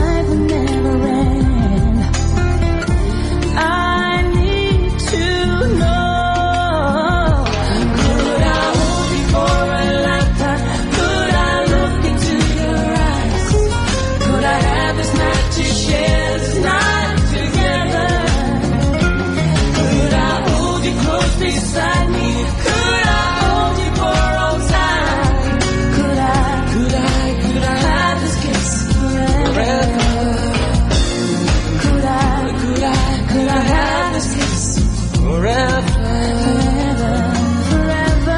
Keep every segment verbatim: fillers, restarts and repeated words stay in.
night will never end. I need to know. Could I hold you for a lifetime? Could I look into your eyes? Could I have this night to share this night together? Could I hold you close beside me? Could I hold you for all time? Could I, could I, could I have this kiss forever? Could I, could I, could I have this kiss forever? Forever, forever,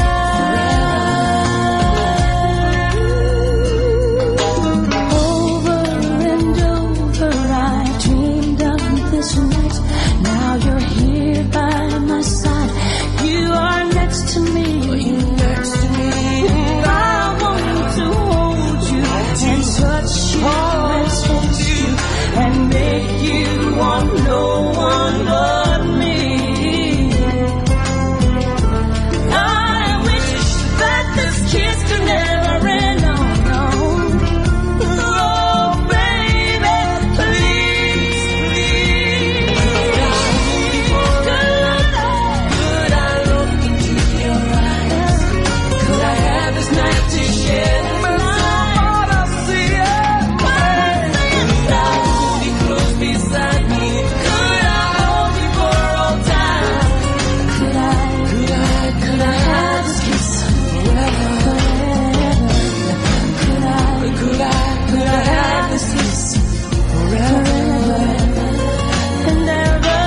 forever. Over and over I dreamed of this night. Now you're here by my side. You are next to me. You're next to me. I want to hold you and touch you and touch you and make you want no one but me. I wish that this kiss could never end. No, no. Oh, baby, please, please. Could I look into your eyes? Could I have this night to share? Could I hold you close beside me? Could I hold you for all time? Could I, could I, could I have this kiss forever? Could I, could I, could I have this kiss forever and ever?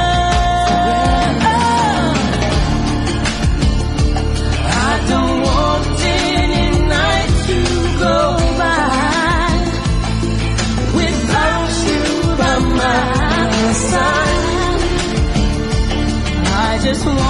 I don't want any night to go by without you by my side. I just want